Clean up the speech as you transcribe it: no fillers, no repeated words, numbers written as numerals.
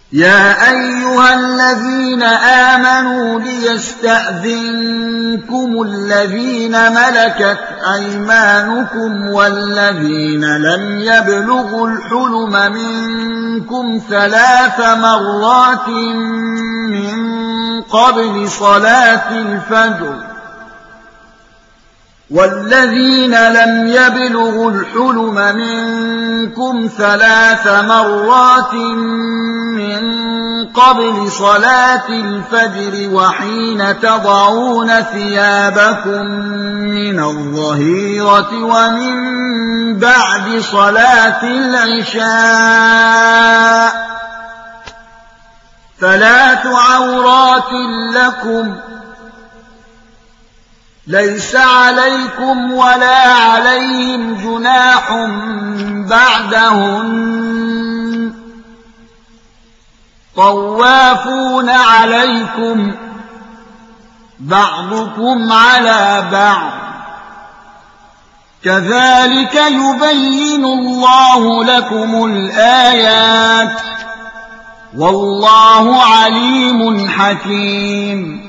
يا أيها الذين آمنوا ليستأذنكم الذين ملكت أيمانكم والذين لم يبلغوا الحلم منكم 3 مرات من قبل صلاة الفجر والذين لم يبلغوا الحلم منكم 3 مرات من قبل صلاة الفجر وحين تضعون ثيابكم من الظهيرة ومن بعد صلاة العشاء 3 عورات لكم ليس عليكم ولا عليهم جناح بعدهن طوافون عليكم بعضكم على بعض كذلك يبين الله لكم الآيات والله عليم حكيم